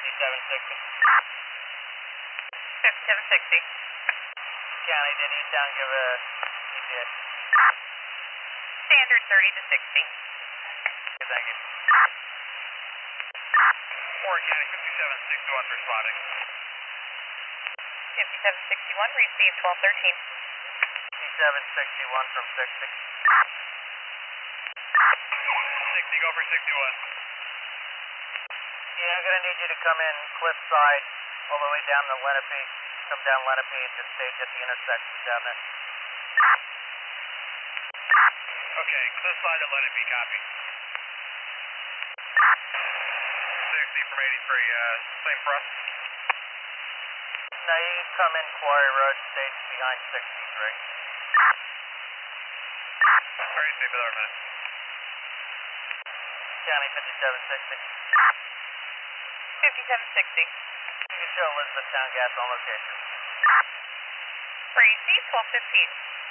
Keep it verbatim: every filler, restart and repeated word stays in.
fifty-seven sixty. fifty-seven sixty. County to Newtown, give a E T A. Standard thirty to sixty. Okay, thank you. Warren County fifty-seven sixty-one for spotting. fifty-seven sixty-one, receive twelve thirteen. fifty-seven sixty-one from sixty. sixty, go for sixty-one. Yeah, I'm gonna need you to come in cliffside all the way down to Lenape. Come down Lenape and just stage at the intersection down there. Okay, cliffside to Lenape, copy. sixty from eighty-three, uh, same for us? No, you can come in Quarry Road, stage behind sixty-three. Very safe with our minute. County fifty-seven sixty. fifty-seven sixty. You can show Elizabeth Town Gas on location. Receive twelve fifteen.